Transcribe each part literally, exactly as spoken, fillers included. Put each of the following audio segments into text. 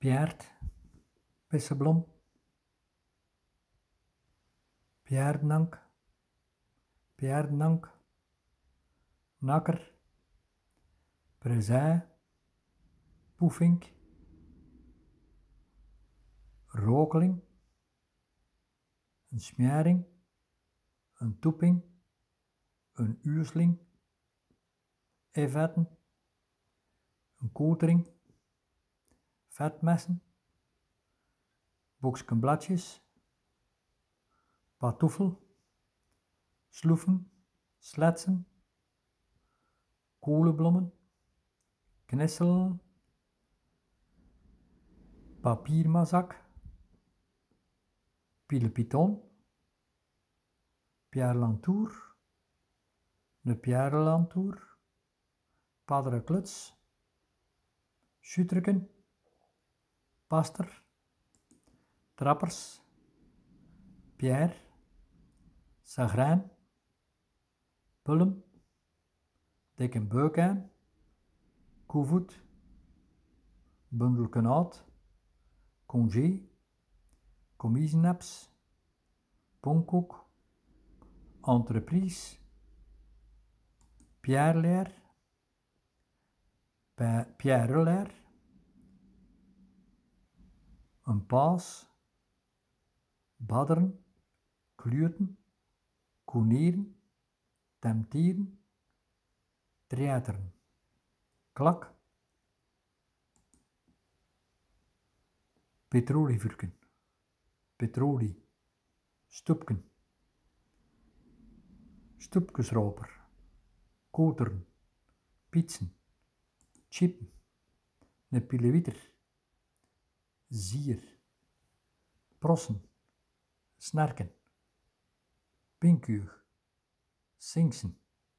Pjaert, Pisseblom, Pjaerdenank, Pjaerdenank, Nakker, Prezij, Poefink, Rokeling, een Smjaring, een Toeping, een Uursling, Evetten, een Kotering, Vetmessen, Boksken bladjes, Patoefel, Sloefen, Sletsen, Kolenblommen, Knisselen, Papiermazak, Pielepiton, Pierrelantour, de Pierrelantour, Paderekluts, Schutreken, Paster, Trappers, Pierre, Sagrijn, Pulm, Dikkenbeukijn, Koevoet, Bundelkenaat, Congé, Commisienaps, Ponkoek, Entreprise, Pierre-Lair, Pierre-Lair, een Paas, Badderen, Kluurten, Koenieren, Temtieren, Treiteren, Klak, Petrolievuurken, Petrolie, Stoepken, Stoepkesroper, Koteren, Pietsen, Chippen, een Pielewieter, Zier, Prossen, Snerken, Pinkuur, Sinksen,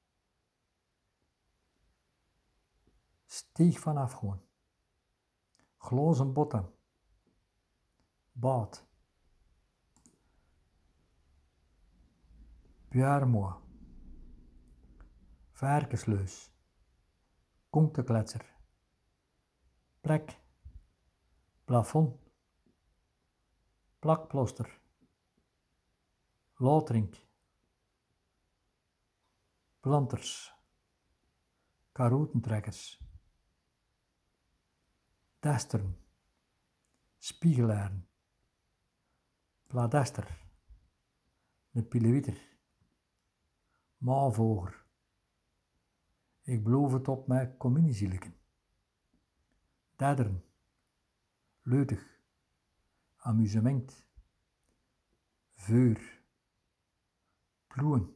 Steeg vanaf gewoon, Glozen botten, Baat, Puarmoa, Varkensleus, Konktekletser, Plek, Plafond, Plakploster, Lotrink, Planters, Karootentrekkers, Testeren, Spiegelaren, Pladester, een Pielewieter, Maavoger, ik beloof het op mijn communiezielijken, Dadderen, Leutig, Amusement, Veur, Ploen,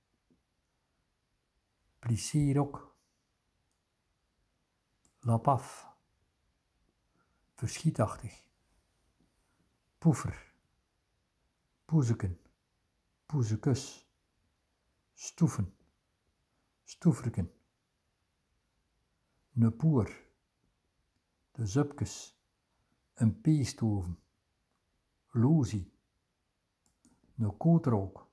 Plissierok, Lapaf, Verschietachtig, Poefer, Poezeken, Poezekus, Stoeven, Stoeverken, ne Poer, de Zupkes, een Peestoven, Lozie, ne Kootrook,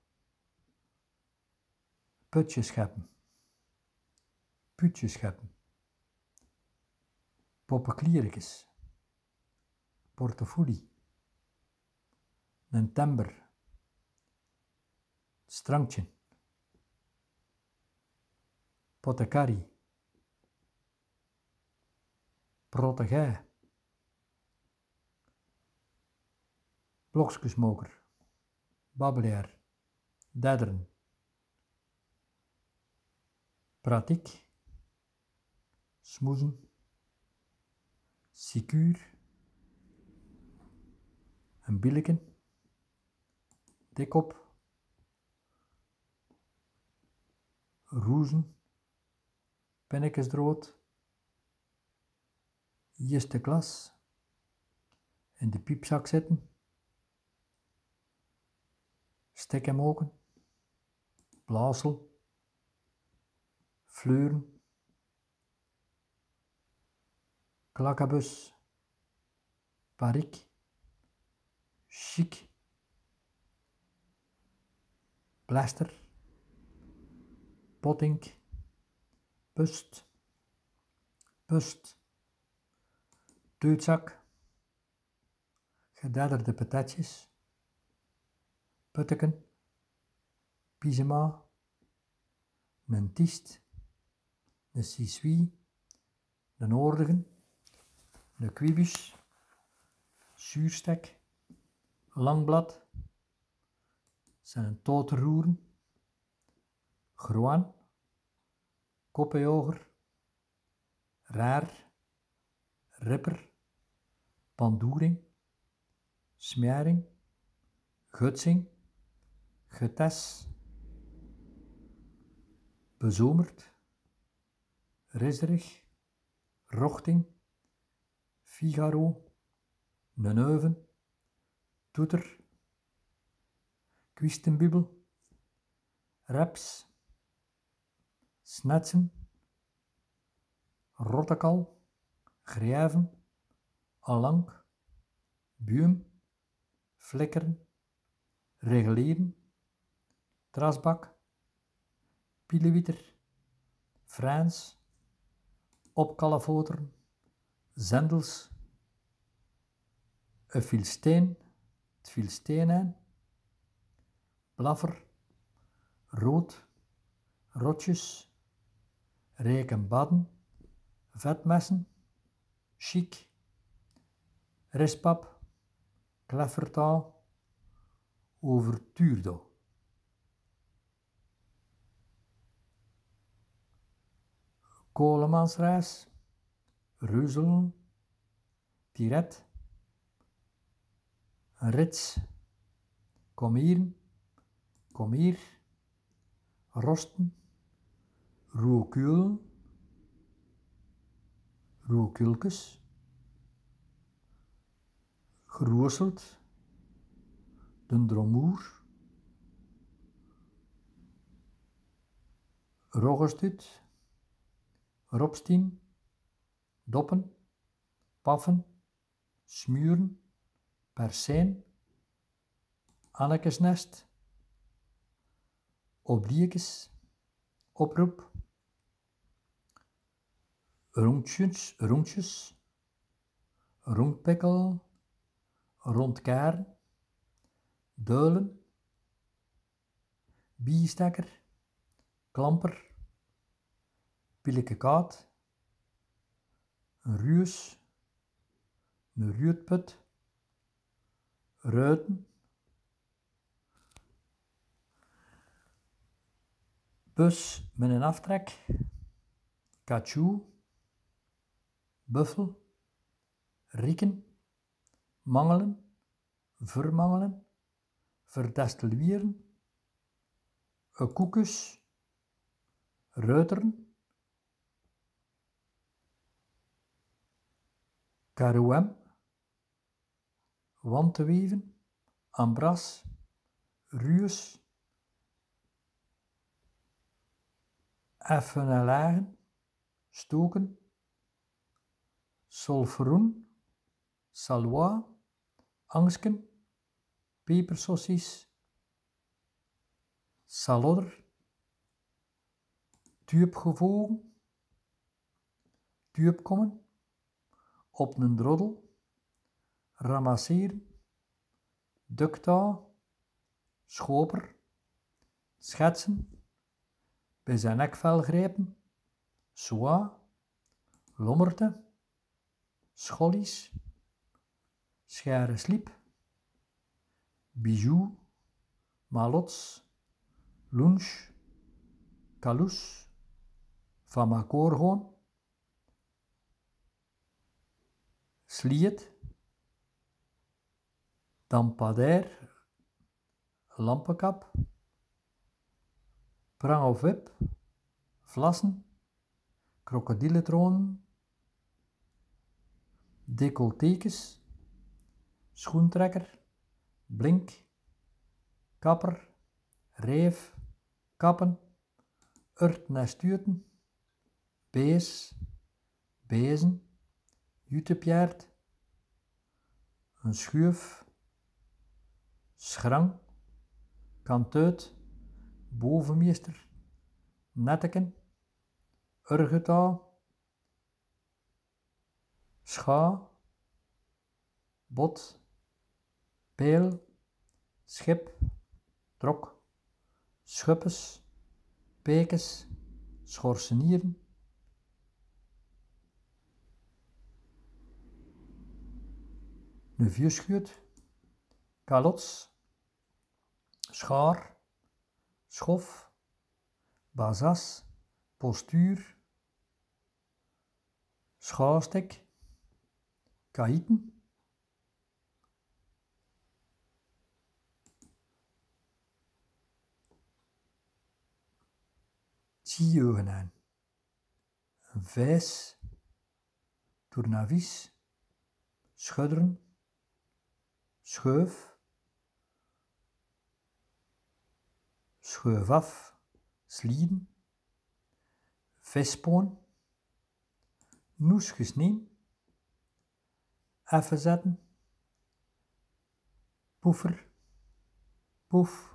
Putjescheppen, Putjescheppen, Poppenklierikes, Portofolie, een Tember, Strankje, Pottekari, Prottegij, Blokskesmoker, Babbelaar, Dadderen, Pratiek, Smoezen, Sikuur, een Bieleken, Dikop, Roezen, Pennekesdrood, Eerste klas, in de piepzak zitten, Stekkemoken, Blaasel, Fleuren, Klakkabus, Parik, Chic, Plaster, Potink, Pust, Pust, Teutzak, gededderde patatjes, putteken, pyjama, een tiest, een sisui, een oordigen, een quibus, zuurstek, langblad, zijn toterroeren, groan, koppejoger, raar, ripper, pandoering, smering, gutsing, getes, bezomerd, risserig, rochting, Figaro, een neuven, toeter, kwistenbubel, reps, snetsen, rottekal, grijven, allang, buum, flikkeren, reguleren, trasbak, pielewieter, Frans, opkalfoteren, zendels, een filsteen, het filsteenijn, blaffer, rood, rotjes, rijken badden, vetmessen, chic, rispap, kleffertaal, overtuurdo. Kolemansreis, reuzelen, tiret, een rits, kom hier, kom hier, rosten, rookul, rookulkes, geroosteld, den dromoer, roggestut, ropstien, doppen, paffen, smuren, persijn, annekesnest, obliekes, oproep, rondjes, rondjes, rondpikkel, rondkaar, duilen, biestekker, klamper, pilekekaat, een ruus, een ruutput, ruiten, bus met een aftrek, kachou, buffel, rieken, mangelen, vermangelen, verdestillieren, een koekus, ruiteren, karouem, wand te weven, ambras, ruus, effen en lagen, stoken, solferoen, salois, angsken, pepersaucies, salodder, tuupgevogen, tuupkommen, op een droddel, ramasseren, duktouw, schoper, schetsen, bij zijn nekvel grijpen, soie, lommerte, schollies, schare sliep, bijou, malots, lunch, kalous, van makoorgoon, sliet, dampadair, lampenkap, prang of wip, vlassen, krokodillentronen, decoltekes, schoentrekker, blink, kapper, reef, kappen, urten en stuurten, bees, bezen, jutepjaard, een schuif, schrang, kantuit, bovenmeester, netteken, urgetouw, scha, bot, pijl, schip, trok, schuppes, pekes, schorsenieren, een vuurschuut, kalots, schaar, schof, bazas, postuur, schaarstek, kaïten, zieogen aan, een vijs, tournavis, schudderen, schuif, schuif af, slieden, vispoon, noes gesneden, even zetten, poefer, poef,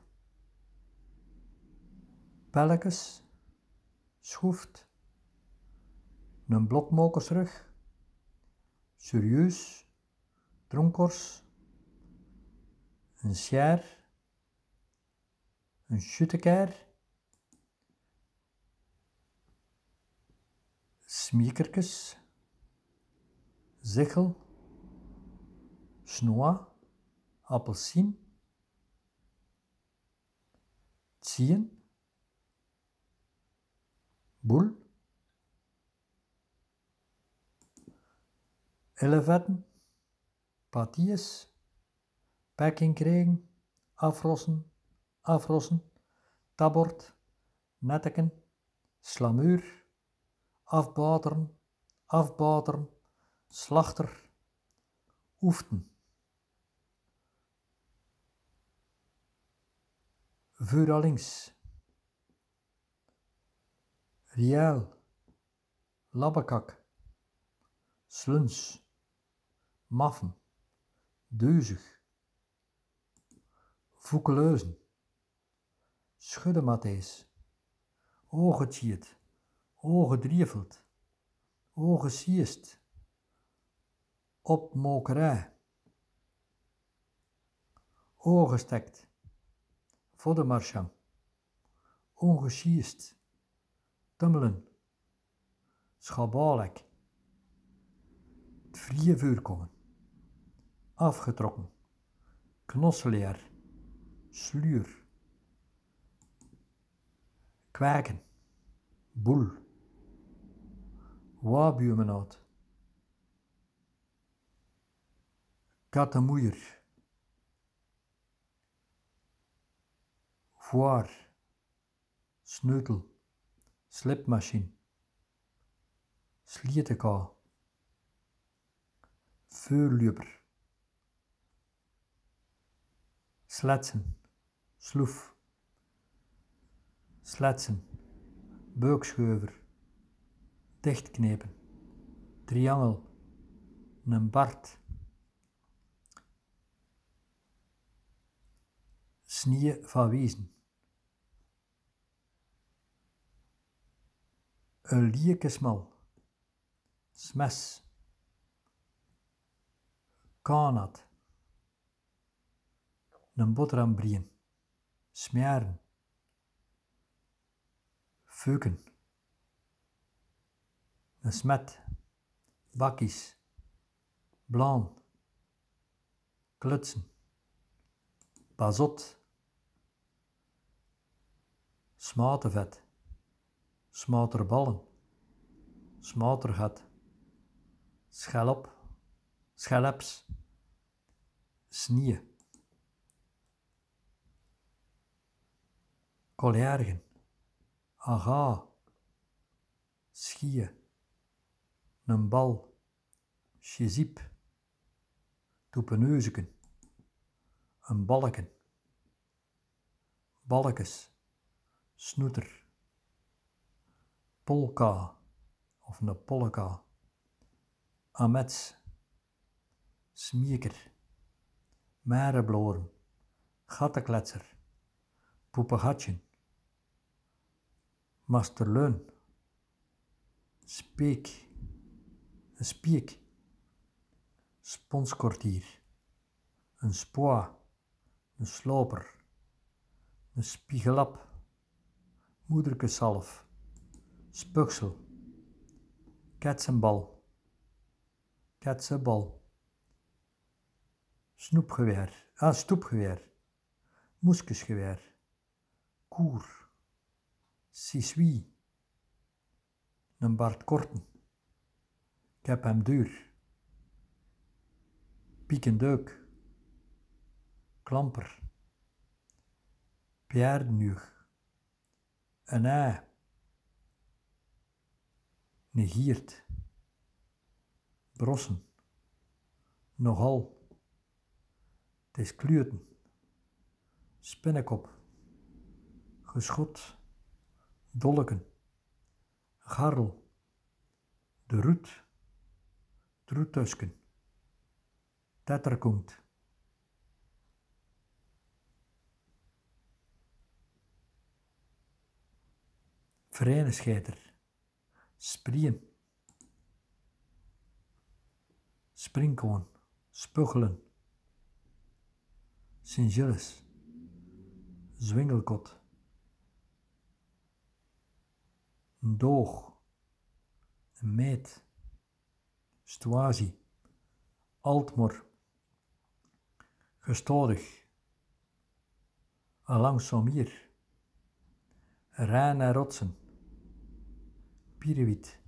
pelletjes, schroeft, een blokmokersrug, serieus, dronkors, een schaar, een schuttekeer, smiekertjes, zichel, snoa, appelsien, zien, boel, elevetten, paties, pekking krijgen, afrossen, afrossen, tabord, netteken, slamuur, afbateren, afbateren, slachter, oeften. Vuur al links, riaal, labbekak, sluns, maffen, deuzig, voekeleuzen, schuddematthijs, ogetjiet, ogedrieveld, ogesiest, opmokerij, ogestekt, voddenmarchang, ongeschiest, tummelen, schabalek, het vrije vuur komen, afgetrokken, knosseleer, sluur, kwaken, boel, wabuurmenoot, kattenmoeier, voer, sneutel, slipmachine, slietekau, vuurluper, sletsen, sloef, sletsen, beukscheuver, dichtknepen, triangel, een bart, snie van wezen, een liekesmal, smes, kanat, een boterhambrien, smeren, feuken, een smet, bakkies, blaan, klutsen, bazot, smatevet, smaterballen, smatergat, schelop, schelps, snie, koljergen, aga, schie, een bal, chezip, toepeneuzeken, een balken, balkes, snoeter, polka of een polka, amets, smieker, merebloren, gattenkletser, poepegatjen, masterleun, speek, een spiek, sponskwartier, een spoor, een sloper, een spiegelap, moederkesalf, spugsel, ketsenbal, ketsenbal, snoepgeweer, ah, stoepgeweer, moesjesgeweer, koer, sisui, een Bart Korten, ik heb hem duur, piekendeuk, klamper, paardenjuch, een ei, negiert, brossen, nogal, het is kluten, spinnekop, geschot, dolleken, garrel, de roet, troetusken, tetterkomt, verenigscheiter, sprien, springkoon, spuggelen, Sint-Gilles, zwingelkot, een doog, een meet, stoazie, altmor, gestodig, alangsomier, rijn en rotsen, pierewiet,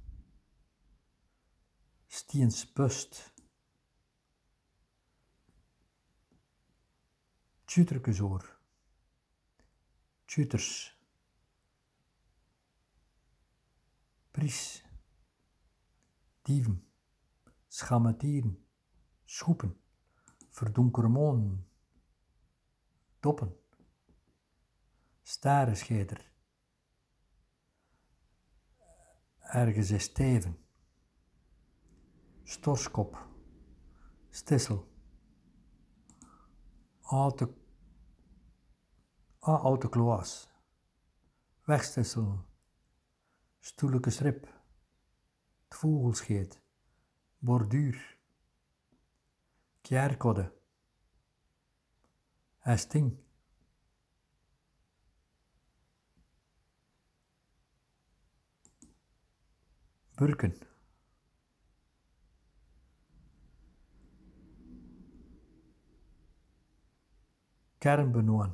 stiens bust, tjuterkezoor, tjuters, pries, dieven, schametieren, schoepen, verdonkermonen, doppen, starescheter, ergens is steven, storskop, stissel, auto, ah, autokloas, wegstissel, stoelijke strip, het vogelscheet, borduur, kjærkodde, hesting, burken, kernbenoen,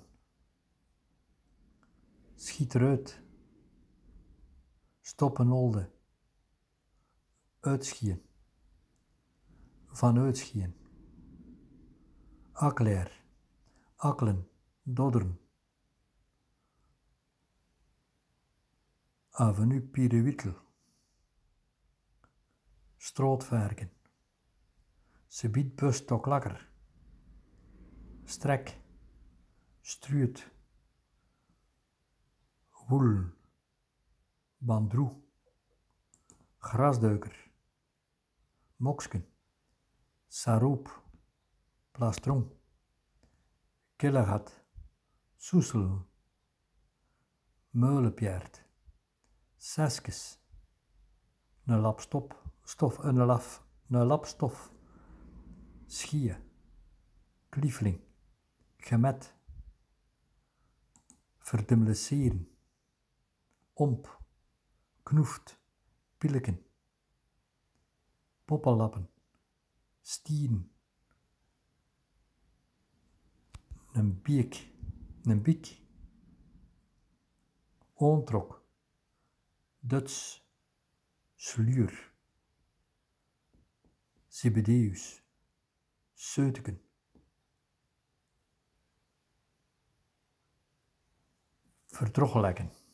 schiet eruit, stoppenolde, uitschien, van uitschien, akleer, akkelen, dodderen, avenue Pierewittel, strootverken, subiet bust toch lakker, strek, struut, woel, bandroe, grasduiker, moksken, saroep, plastron, killegat, soesel, meulenpjaert, seskes, een lap stop, stof, een laf, een lap stof, schie, kliefling, gemet, verdemlesseren, omp, knoeft, pilken, poppenlappen, stieren, een biek, een biek, oontrok, Duts, sluur, Sibedeus, Seuteken, verdroggelekken.